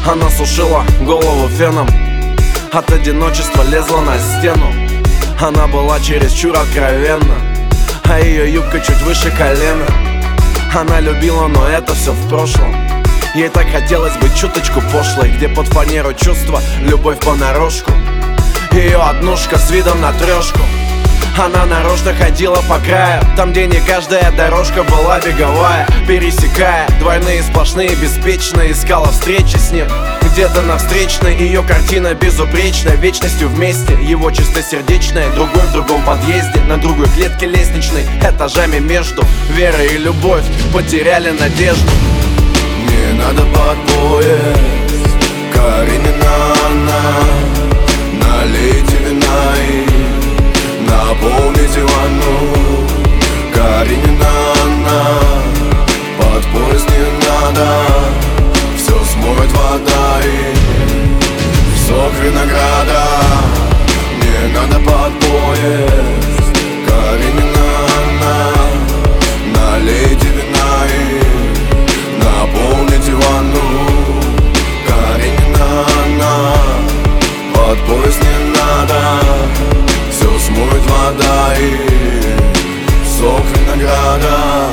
Она сушила голову феном, от одиночества лезла на стену. Она была чересчур откровенна, а ее юбка чуть выше колена. Она любила, но это все в прошлом. Ей так хотелось быть чуточку пошлой, где под фанеру чувства, любовь понарошку. Ее однушка с видом на трешку. Она нарочно ходила по краю, там, где не каждая дорожка была беговая. Пересекая двойные сплошные, беспечно искала встречи с ним. Где-то на встречной ее картина безупречная, вечностью вместе, его чистосердечная. Другой в другом подъезде, на другой клетке лестничной, этажами между верой и любовь потеряли надежду. Мне надо под поезд, Каренина она. Налейте вина и наполните ванну. Каренина она. Под поезд не надо, все смоет вода и сок винограда. Мне надо под поезд, Каренина она. Налейте вина и наполните ванну. Каренина она. Под поезд не надо, все смоет вода и сок винограда.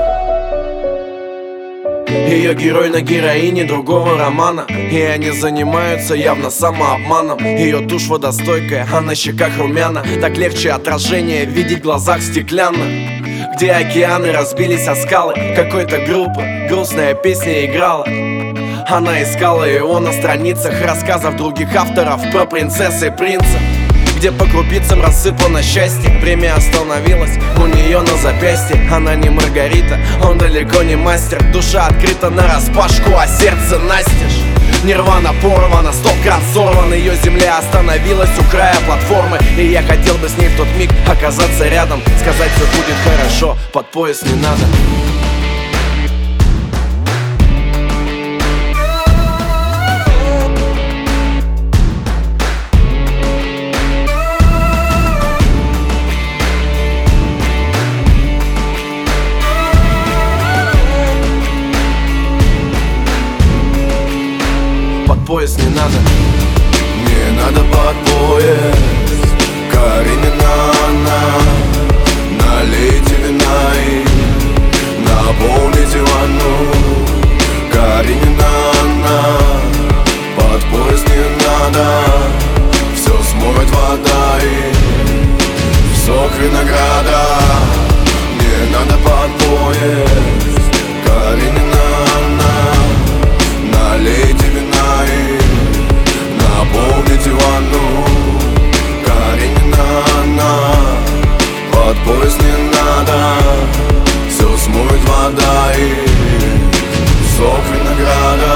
Ее герой на героине другого романа, и они занимаются явно самообманом. Ее тушь водостойкая, а на щеках румяна. Так легче отражение видеть в глазах стеклянно. Где океаны разбились о скалы какой-то группы, грустная песня играла. Она искала его на страницах рассказов других авторов про принцесс и принца, где по крупицам рассыпано счастье. Время остановилось у нее на запястье. Она не Маргарита, он далеко не мастер. Душа открыта нараспашку, а сердце настежь. Нирвана порвана, 100 крат сорван. Ее земля остановилась у края платформы, и я хотел бы с ней в тот миг оказаться рядом, сказать, все будет хорошо, под поезд не надо. Под поезд не надо. Мне надо под поезд, Каренина она. Налейте вина и наполните ванну. Каренина она. Под поезд не надо, все смоет вода и сок винограда. Мне надо под поезд, Каренина она. Налейте вина и наполните ванну. Каренина она. Под поезд не надо, все смоет вода и сок винограда.